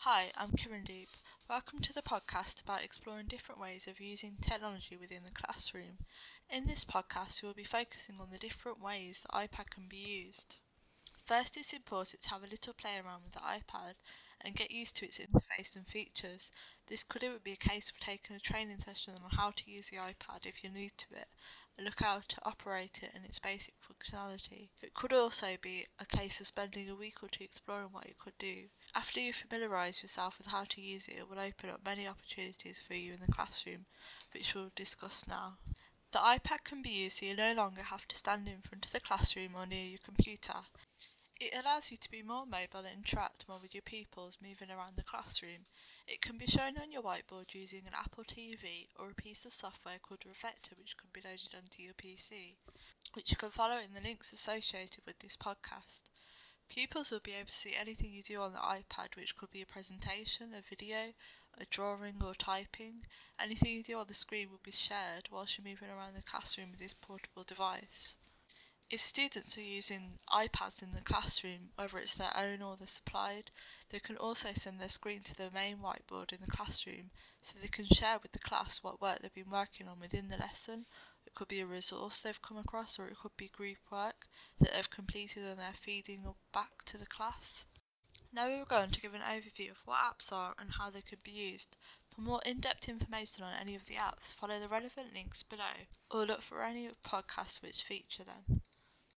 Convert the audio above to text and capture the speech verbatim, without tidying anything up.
Hi, I'm Kirandeep. Welcome to the podcast about exploring different ways of using technology within the classroom. In this podcast, we will be focusing on the different ways the iPad can be used. First, it's important to have a little play around with the iPad and get used to its interface and features. This could even be a case of taking a training session on how to use the iPad if you're new to it, and look how to operate it and its basic functionality. It could also be a case of spending a week or two exploring what it could do. After you familiarise yourself with how to use it, it will open up many opportunities for you in the classroom, which we'll discuss now. The iPad can be used so you no longer have to stand in front of the classroom or near your computer. It allows you to be more mobile and interact more with your pupils moving around the classroom. It can be shown on your whiteboard using an Apple T V or a piece of software called Reflector, which can be loaded onto your P C, which you can follow in the links associated with this podcast. Pupils will be able to see anything you do on the iPad, which could be a presentation, a video, a drawing or typing. Anything you do on the screen will be shared whilst you're moving around the classroom with this portable device. If students are using iPads in the classroom, whether it's their own or they're supplied, they can also send their screen to the main whiteboard in the classroom so they can share with the class what work they've been working on within the lesson. It could be a resource they've come across, or it could be group work that they've completed and they're feeding back to the class. Now we're going to give an overview of what apps are and how they could be used. For more in-depth information on any of the apps, follow the relevant links below or look for any podcasts which feature them.